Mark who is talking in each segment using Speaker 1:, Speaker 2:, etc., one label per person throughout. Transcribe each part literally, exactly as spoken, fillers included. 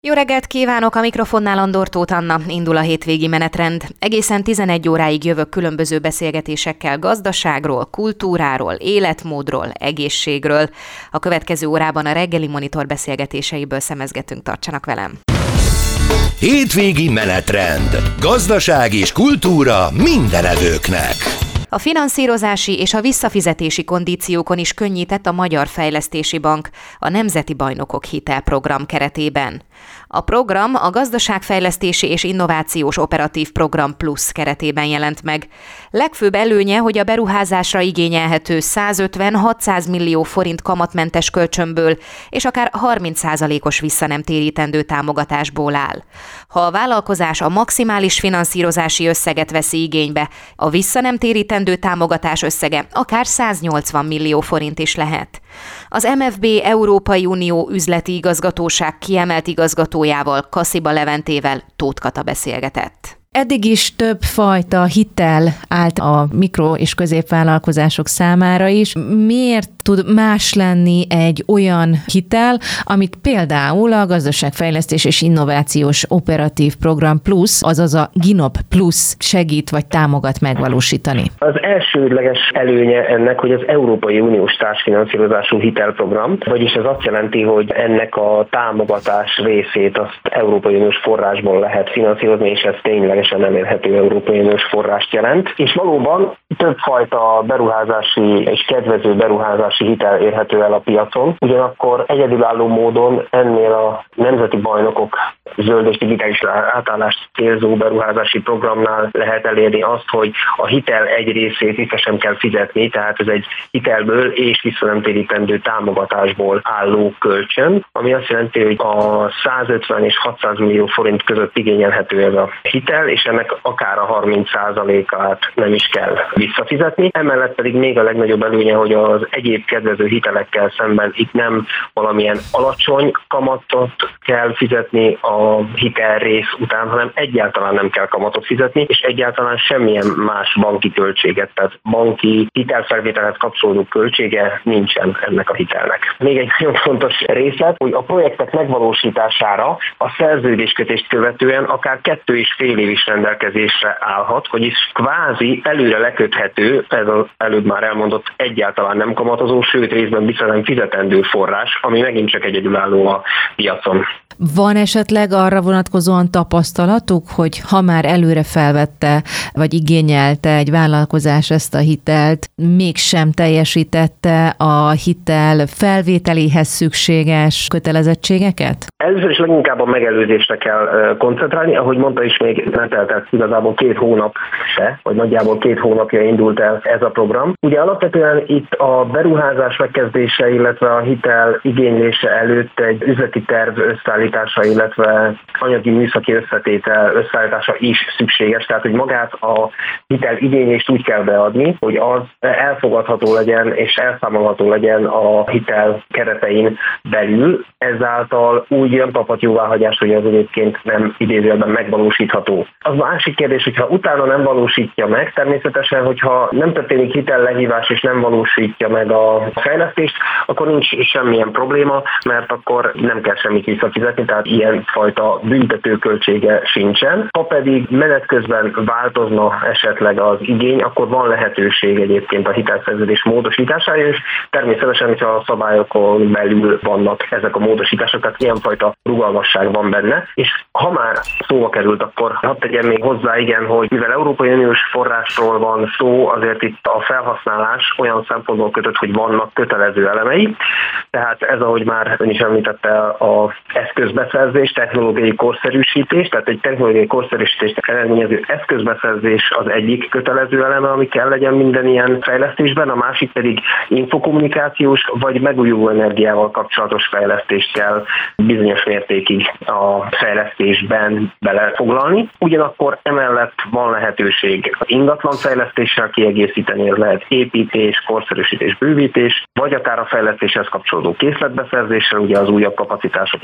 Speaker 1: Jó reggelt kívánok, a mikrofonnál Andor Tóth Anna, indul a hétvégi menetrend. Egészen tizenegy óráig jövök különböző beszélgetésekkel gazdaságról, kultúráról, életmódról, egészségről. A következő órában a reggeli monitor beszélgetéseiből szemezgetünk, tartsanak velem.
Speaker 2: Hétvégi menetrend. Gazdaság és kultúra mindenevőknek.
Speaker 1: A finanszírozási és a visszafizetési kondíciókon is könnyített a Magyar Fejlesztési Bank a Nemzeti Bajnokok Hitelprogram keretében. A program a Gazdaságfejlesztési és Innovációs Operatív Program Plus keretében jelent meg. Legfőbb előnye, hogy a beruházásra igényelhető százötven-hatszáz millió forint kamatmentes kölcsönből és akár harminc százalékos visszanemtérítendő támogatásból áll. Ha a vállalkozás a maximális finanszírozási összeget veszi igénybe, a visszanemtérítendő támogatás összege akár száznyolcvan millió forint is lehet. Az em ef bé Európai Unió üzleti igazgatóság kiemelt igazgatójával, Kasziba Leventével Tóth Kata beszélgetett.
Speaker 3: Eddig is több fajta hitel állt a mikro- és középvállalkozások számára is. Miért tud más lenni egy olyan hitel, amit például a Gazdaságfejlesztés és Innovációs Operatív Program Plus, azaz a GINOP Plus segít vagy támogat megvalósítani?
Speaker 4: Az elsődleges előnye ennek, hogy az Európai Uniós társfinanszírozású hitelprogram, vagyis ez azt jelenti, hogy ennek a támogatás részét azt Európai Uniós forrásból lehet finanszírozni, és ez tényleg nem érhető Európai Uniós forrást jelent, és valóban többfajta beruházási és kedvező beruházási hitel érhető el a piacon, ugyanakkor egyedülálló módon ennél a nemzeti bajnokok zöld és digitális átállást célzó beruházási programnál lehet elérni azt, hogy a hitel egy részét vissza sem kell fizetni, tehát ez egy hitelből és visszanemtérítendő támogatásból álló kölcsön, ami azt jelenti, hogy a százötven és hatszáz millió forint között igényelhető ez a hitel, és ennek akár a harminc százalékát nem is kell visszafizetni. Emellett pedig még a legnagyobb előnye, hogy az egyéb kedvező hitelekkel szemben itt nem valamilyen alacsony kamatot kell fizetni a hitel rész után, hanem egyáltalán nem kell kamatot fizetni, és egyáltalán semmilyen más banki költséget, tehát banki hitelfelvételhez kapcsolódó költsége nincsen ennek a hitelnek. Még egy nagyon fontos részlet, hogy a projektek megvalósítására a szerződéskötést követően akár kettő és fél év is rendelkezésre állhat, vagyis kvázi előre leköthető, ez az előbb már elmondott egyáltalán nem kamatozó, sőt részben vissza nem fizetendő forrás, ami megint csak egyedülálló a piacon.
Speaker 3: Van esetleg arra vonatkozóan tapasztalatuk, hogy ha már előre felvette, vagy igényelte egy vállalkozás ezt a hitelt, mégsem teljesítette a hitel felvételéhez szükséges kötelezettségeket?
Speaker 4: Először is leginkább a megelőzésre kell koncentrálni, ahogy mondta is, még nem teltett igazából két hónap se, vagy nagyjából két hónapja indult el ez a program. Ugye alapvetően itt a beruházás megkezdése, illetve a hitel igénylése előtt egy üzleti terv összeállítása, illetve anyagi műszaki összetétel összeállítása is szükséges, tehát hogy magát a hitel igénylést úgy kell beadni, hogy az elfogadható legyen és elszámolható legyen a hitel keretein belül, ezáltal úgy nem kaphat jóváhagyást, hogy ez egyébként nem idézőjelben megvalósítható. Az másik kérdés, hogyha utána nem valósítja meg, természetesen, hogyha nem történik hitellehívás és nem valósítja meg a fejlesztést, akkor nincs semmilyen probléma, mert akkor nem kell semmit visszafizetni, tehát ilyen fajta büntetőköltsége sincsen. Ha pedig menet közben változna esetleg az igény, akkor van lehetőség egyébként a hitelszerződés módosítására, és természetesen, hogyha a szabályokon belül vannak ezek a módosítások, tehát ilyenfajta rugalmasság van benne, és ha már szóba került, akkor hadd tegyem még hozzá, igen, hogy mivel Európai Uniós forrásról van szó, azért itt a felhasználás olyan szempontból kötött, hogy vannak kötelező elemei, tehát ez, ahogy már ön is említette, az eszközbeszerzés, technológiai korszerűsítés, tehát egy technológiai korszerűsítést eredményező eszközbeszerzés az egyik kötelező eleme, ami kell legyen minden ilyen fejlesztésben, a másik pedig infokommunikációs vagy megújuló energiával kapcsolatos fejlesztést kell bizonyos mértékig a fejlesztésben belefoglalni. Ugyanakkor emellett van lehetőség ingatlanfejlesztéssel kiegészíteni, ez lehet építés, korszerűsítés, bővítés, vagy akár a fejlesztéshez kapcsolódó készletbeszerzéssel, ugye az újabb kapacitásoknak a kiszolgálása,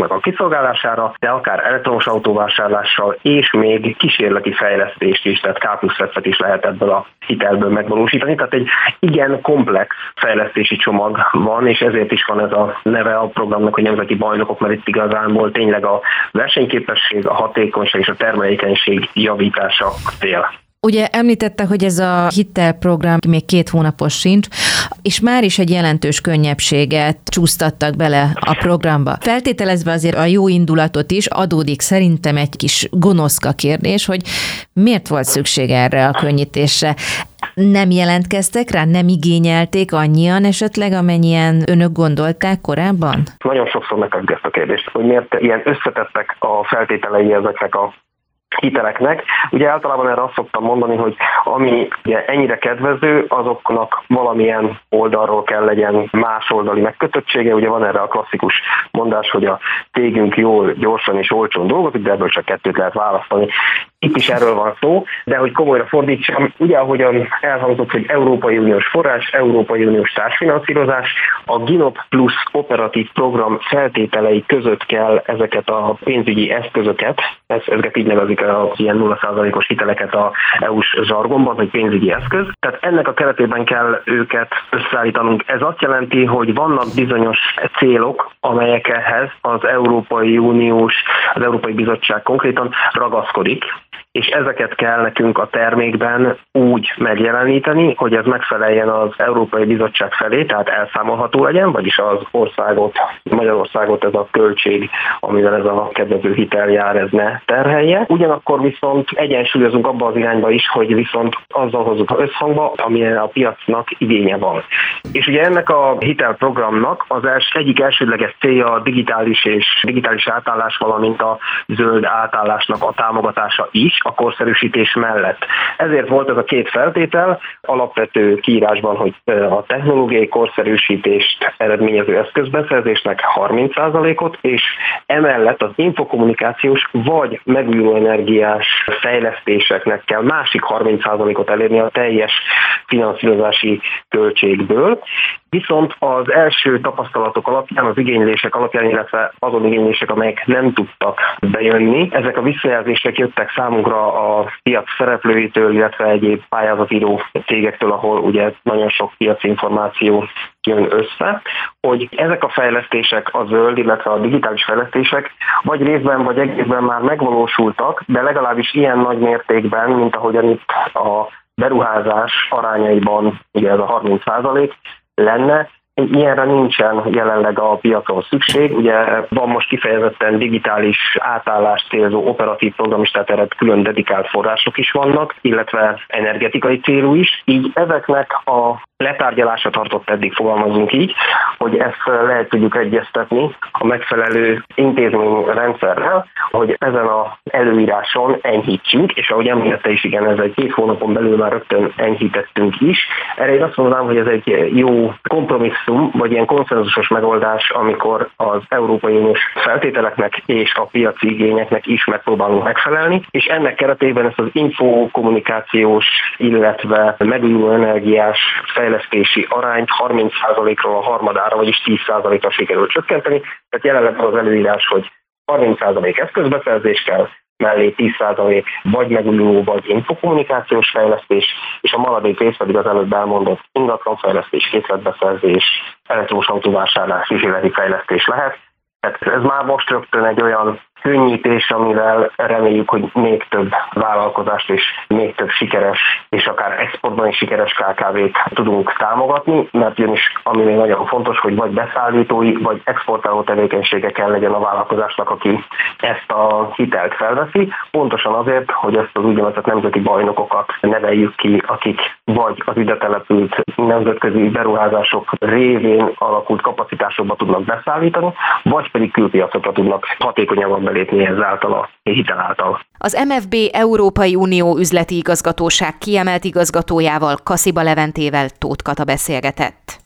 Speaker 4: kiszolgálására, de akár elektromos autóvásárlással, és még kísérleti fejlesztést is, tehát K plusz F-et is lehet ebből a hitelből megvalósítani. Tehát egy igen komplex fejlesztési csomag van, és ezért is van ez a neve a programnak, hogy nemzeti bajnokok, mert itt igazából tényleg a versenyképesség, a hatékonyság és a termelékenység javítása cél.
Speaker 3: Ugye említette, hogy ez a hitelprogram még két hónapos sincs, és már is egy jelentős könnyebbséget csúsztattak bele a programba. Feltételezve azért a jó indulatot is, adódik szerintem egy kis gonoszka kérdés, hogy miért volt szükség erre a könnyítésre? Nem jelentkeztek rá, nem igényelték annyian esetleg, amennyien önök gondolták korábban?
Speaker 4: Nagyon sokszor megkapjuk ezt a kérdést, hogy miért ilyen összetettek a feltételei ezeknek a hiteleknek. Ugye általában erre azt szoktam mondani, hogy ami ugye ennyire kedvező, azoknak valamilyen oldalról kell legyen más oldali megkötöttsége. Ugye van erre a klasszikus mondás, hogy a cégünk jól, gyorsan és olcsón dolgozik, de ebből csak kettőt lehet választani. Itt is erről van szó, de hogy komolyra fordítsam, ugye ahogyan elhangzott, hogy Európai Uniós forrás, Európai Uniós társfinanszírozás, a GINOP Plus operatív program feltételei között kell ezeket a pénzügyi eszközöket, ezeket így nevezik az ilyen nulla százalékos hiteleket az é u-s zsargonban, hogy pénzügyi eszköz. Tehát ennek a keretében kell őket összeállítanunk. Ez azt jelenti, hogy vannak bizonyos célok, amelyekhez az Európai Uniós, az Európai Bizottság konkrétan ragaszkodik, és ezeket kell nekünk a termékben úgy megjeleníteni, hogy ez megfeleljen az Európai Bizottság felé, tehát elszámolható legyen, vagyis az országot, Magyarországot ez a költség, amivel ez a kedvező hitel jár, ez ne terhelje. Ugyanakkor viszont egyensúlyozunk abba az irányba is, hogy viszont azzal hozzuk összhangba, amilyen a piacnak igénye van. És ugye ennek a hitelprogramnak az els, egyik elsődleges célja a digitális és digitális átállás, valamint a zöld átállásnak a támogatása is, a korszerűsítés mellett. Ezért volt ez a két feltétel, alapvető kiírásban, hogy a technológiai korszerűsítést eredményező eszközbeszerzésnek harminc százalékot, és emellett az infokommunikációs vagy megújuló energiás fejlesztéseknek kell másik harminc százalékot elérni a teljes finanszírozási költségből. Viszont az első tapasztalatok alapján, az igénylések alapján, illetve azon igénylések, amelyek nem tudtak bejönni, ezek a visszajelzések jöttek számunkra a piac szereplőitől, illetve egyéb pályázatíró cégektől, ahol ugye nagyon sok piaci információ jön össze, hogy ezek a fejlesztések, a zöld, illetve a digitális fejlesztések vagy részben, vagy egészben már megvalósultak, de legalábbis ilyen nagy mértékben, mint ahogyan itt a beruházás arányaiban, ugye ez a harminc százalék lenne, ilyenre nincsen jelenleg a piacon szükség. Ugye van most kifejezetten digitális átállást célzó operatív program is, tehát erre külön dedikált források is vannak, illetve energetikai célú is. Így ezeknek a letárgyalása tartott eddig, fogalmazunk így, hogy ezt lehet tudjuk egyeztetni a megfelelő intézményrendszerrel, hogy ezen az előíráson enyhítsünk, és ahogy említette is, igen, ez egy két hónapon belül már rögtön enyhítettünk is. Erre én azt mondanám, hogy ez egy jó kompromisszum, vagy ilyen konszenzusos megoldás, amikor az Európai Uniós feltételeknek és a piaci igényeknek is megpróbálunk megfelelni, és ennek keretében ezt az infokommunikációs, illetve megújuló energiás fejlesztési arányt harminc százalékról a harmadára, vagyis tíz százalékra sikerült csökkenteni. Tehát jelenleg az előírás, hogy harminc százalék eszközbeszerzés kell, mellé tíz százalék vagy megújuló, vagy infokommunikációs fejlesztés, és a maradék rész pedig az előbb elmondott ingatlanfejlesztés, készletbeszerzés, elektromos autóvásárlás, kísérleti fejlesztés lehet. Tehát ez már most rögtön egy olyan könnyítés, amivel reméljük, hogy még több vállalkozást és még több sikeres és akár exportban is sikeres ká ká vé-t tudunk támogatni, mert ugyanis ami még nagyon fontos, hogy vagy beszállítói, vagy exportáló tevékenysége kell legyen a vállalkozásnak, aki ezt a hitelt felveszi, pontosan azért, hogy ezt az úgynevezett nemzeti bajnokokat neveljük ki, akik vagy az ide települt nemzetközi beruházások révén alakult kapacitásokba tudnak beszállítani, vagy pedig külpiacokra tudnak hatékonyabban belépni ezáltal a hitel által.
Speaker 1: Az em ef bé Európai Unió üzleti igazgatóság kiemelt igazgatójával, Kasziba Leventével Tóth Kata beszélgetett.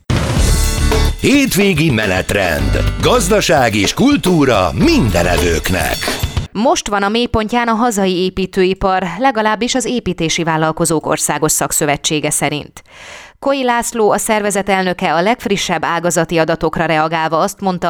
Speaker 2: Hétvégi menetrend. Gazdaság és kultúra mindenevőknek.
Speaker 1: Most van a mélypontján a hazai építőipar, legalábbis az Építési Vállalkozók Országos Szakszövetsége szerint. Koi László, a szervezet elnöke a legfrissebb ágazati adatokra reagálva azt mondta,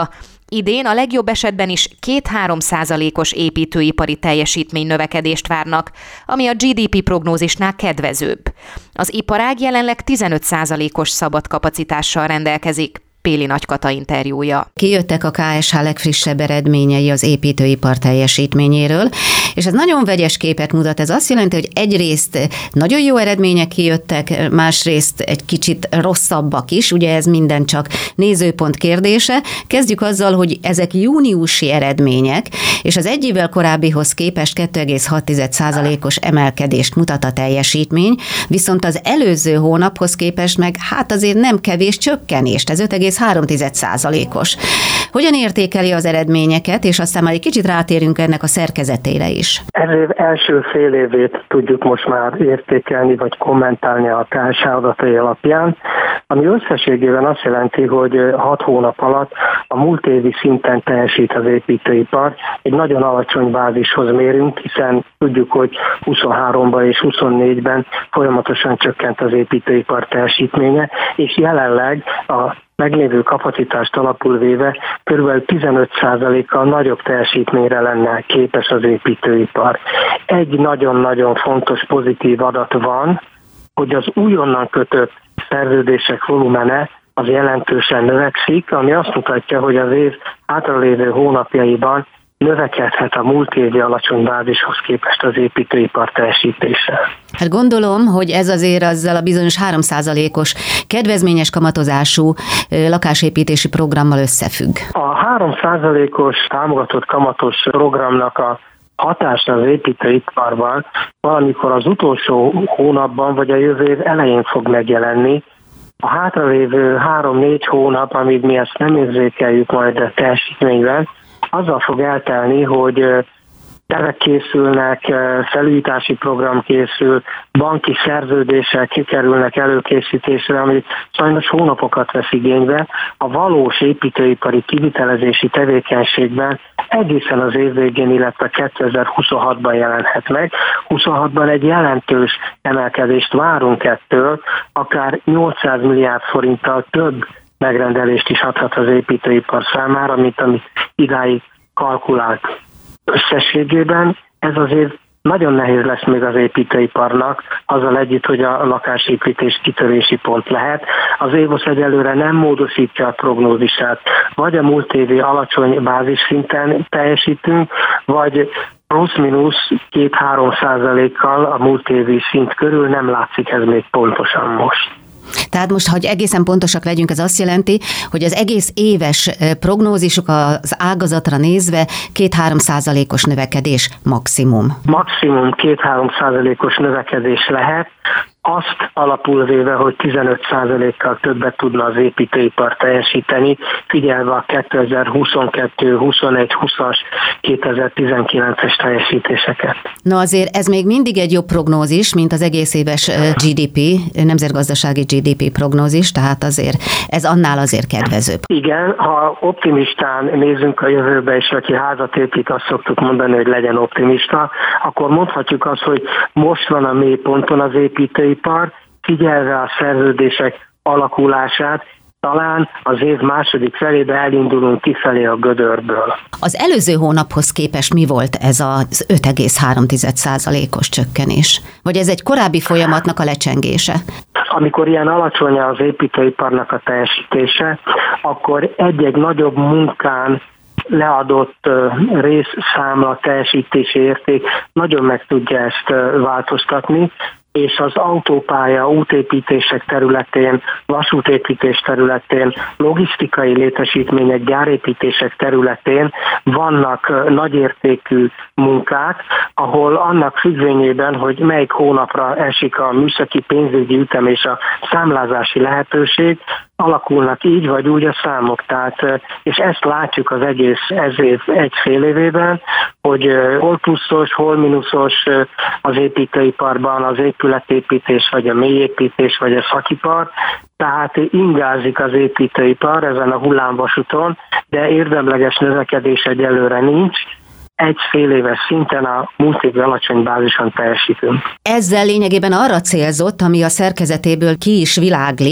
Speaker 1: Idén a legjobb esetben is két-három százalékos építőipari teljesítmény növekedést várnak, ami a gé dé pé prognózisnál kedvezőbb. Az iparág jelenleg tizenöt százalékos szabad kapacitással rendelkezik. Péli Nagykata interjúja.
Speaker 5: Kijöttek a ká es há legfrissebb eredményei az építőipar teljesítményéről, és ez nagyon vegyes képet mutat. Ez azt jelenti, hogy egyrészt nagyon jó eredmények kijöttek, másrészt egy kicsit rosszabbak is, ugye ez minden csak nézőpont kérdése. Kezdjük azzal, hogy ezek júniusi eredmények, és az egy évvel korábbihoz képest két egész hat százalékos emelkedést mutat a teljesítmény, viszont az előző hónaphoz képest meg hát azért nem kevés csökkenést, ez öt egész három százalékos. Hogyan értékeli az eredményeket, és aztán már egy kicsit rátérünk ennek a szerkezetére is?
Speaker 4: Ez év első fél évét tudjuk most már értékelni, vagy kommentálni a ká es há adatai alapján, ami összességében azt jelenti, hogy hat hónap alatt a múlt évi szinten teljesít az építőipar. Egy nagyon alacsony bázishoz mérünk, hiszen tudjuk, hogy huszonháromban és huszonnégyben folyamatosan csökkent az építőipar teljesítménye, és jelenleg a meglévő kapacitást alapul véve kb. tizenöt százalékkal nagyobb teljesítményre lenne képes az építőipar. Egy nagyon-nagyon fontos pozitív adat van, hogy az újonnan kötött szerződések volumene az jelentősen növekszik, ami azt mutatja, hogy az év hátralévő hónapjaiban növekedhet a múlt évi alacsony bázishoz képest az építőipar teljesítése.
Speaker 5: Hát gondolom, hogy ez azért azzal a bizonyos három százalékos kedvezményes kamatozású lakásépítési programmal összefügg.
Speaker 4: A három százalékos támogatott kamatos programnak a hatása az építőiparban valamikor az utolsó hónapban vagy a jövő év elején fog megjelenni. A hátralévő három-négy hónap, amíg mi ezt nem érzékeljük majd a teljesítményben, azzal fog eltelni, hogy tervek készülnek, felújítási program készül, banki szerződések kerülnek előkészítésre, ami sajnos hónapokat vesz igénybe. A valós építőipari kivitelezési tevékenységben egészen az év végén, illetve kétezer-huszonhatban jelenhet meg. huszonhatban egy jelentős emelkedést várunk ettől, akár nyolcszáz milliárd forinttal több megrendelést is adhat az építőipar számára, mint amit idáig kalkulált. Összességében ez azért nagyon nehéz lesz még az építőiparnak, azzal együtt, hogy a lakásépítés kitörési pont lehet. Az évosz egyelőre nem módosítja a prognózisát. Vagy a múlt évi alacsony bázisszinten teljesítünk, vagy plusz-minusz két-három százalékkal a múlt évi szint körül, nem látszik ez még pontosan most.
Speaker 5: Tehát most, hogy egészen pontosak legyünk, ez azt jelenti, hogy az egész éves prognózisuk az ágazatra nézve két-három százalékos növekedés maximum.
Speaker 4: Maximum két-három százalékos növekedés lehet, azt alapul véve, hogy tizenöt százalékkal többet tudna az építőipar teljesíteni, figyelve a kétezer-huszonkettő, huszonegy, húszas, kétezer-tizenkilences teljesítéseket.
Speaker 5: Na azért ez még mindig egy jobb prognózis, mint az egész éves gé dé pé, nemzetgazdasági gé dé pé prognózis, tehát azért ez annál azért kedvezőbb.
Speaker 4: Igen, ha optimistán nézzünk a jövőbe, és aki házat épít, azt szoktuk mondani, hogy legyen optimista, akkor mondhatjuk azt, hogy most van a mélyponton az építőipar, figyelve a szerződések alakulását, talán az év második felébe elindulunk kifelé a gödörből.
Speaker 5: Az előző hónaphoz képest mi volt ez az öt egész három százalékos csökkenés? Vagy ez egy korábbi folyamatnak a lecsengése?
Speaker 4: Amikor ilyen alacsony az építőiparnak a teljesítése, akkor egy-egy nagyobb munkán leadott részszámla teljesítési érték nagyon meg tudja ezt változtatni, és az autópálya, útépítések területén, vasútépítés területén, logisztikai létesítmények, gyárépítések területén vannak nagyértékű munkák, ahol annak függvényében, hogy melyik hónapra esik a műszaki pénzügyi ütem és a számlázási lehetőség, alakulnak így vagy úgy a számok. Tehát, és ezt látjuk az egész ez év egy fél évében, hogy hol pluszos, hol mínuszos az építőiparban az épületépítés, vagy a mélyépítés, vagy a szakipar. Tehát ingázik az építőipar ezen a hullámvasúton, de érdemleges növekedés egyelőre nincs. Egy fél éves szinten a múlt évi alacsony bázison teljesítünk.
Speaker 5: Ezzel lényegében arra célzott, ami a szerkezetéből ki is világlik,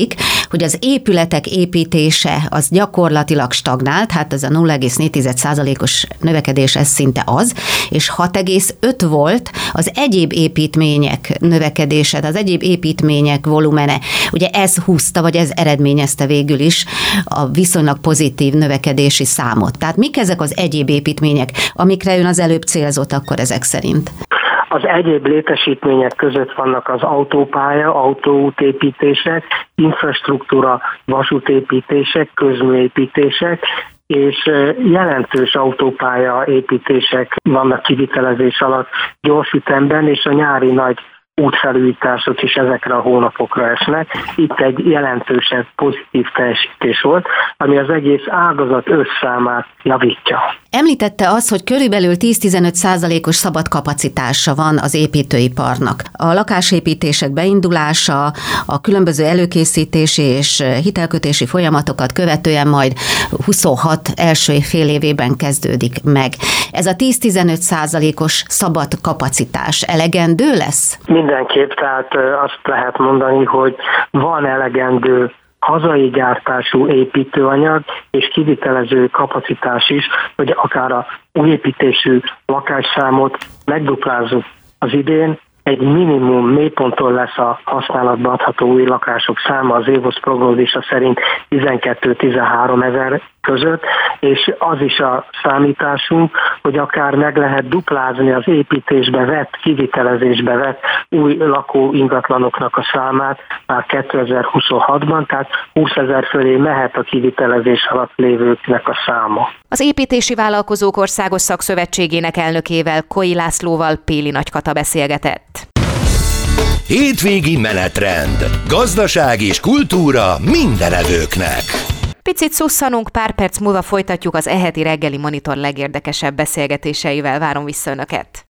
Speaker 5: hogy az épületek építése az gyakorlatilag stagnált, hát ez a nulla egész négy százalékos növekedés, ez szinte az, és hat egész öt volt az egyéb építmények növekedése, az egyéb építmények volumene. Ugye ez húzta, vagy ez eredményezte végül is a viszonylag pozitív növekedési számot. Tehát mik ezek az egyéb építmények, amikre ön az előbb célzott akkor ezek szerint?
Speaker 4: Az egyéb létesítmények között vannak az autópálya, autóútépítések, infrastruktúra, vasútépítések, közműépítések, és jelentős autópálya építések vannak kivitelezés alatt gyors ütemben, és a nyári nagy útfelújítások is ezekre a hónapokra esnek. Itt egy jelentősebb pozitív teljesítés volt, ami az egész ágazat összszámát javítja.
Speaker 5: Említette azt, hogy körülbelül tíz-tizenöt százalékos szabad kapacitása van az építőiparnak. A lakásépítések beindulása, a különböző előkészítési és hitelkötési folyamatokat követően majd huszonhat első fél évében kezdődik meg. Ez a tíz-tizenöt százalékos szabad kapacitás elegendő lesz?
Speaker 4: Mindenképp, tehát azt lehet mondani, hogy van elegendő hazai gyártású építőanyag és kivitelező kapacitás is, hogy akár a újépítésű lakásszámot megduplázzuk az idén, egy minimum mélyponton lesz a használatba adható új lakások száma az évosz prognózisa szerint tizenkettő-tizenhárom ezer között, és az is a számításunk, hogy akár meg lehet duplázni az építésbe vett, kivitelezésbe vett új lakó ingatlanoknak a számát már kétezer-huszonhatban, tehát húszezer fölé mehet a kivitelezés alatt lévőknek a száma.
Speaker 1: Az Építési Vállalkozók Országos Szakszövetségének elnökével, Koi Lászlóval Péli Nagykata beszélgetett.
Speaker 2: Hétvégi menetrend. Gazdaság és kultúra mindenevőknek.
Speaker 1: Picit szusszanunk, pár perc múlva folytatjuk az e heti reggeli monitor legérdekesebb beszélgetéseivel. Várom vissza Önöket.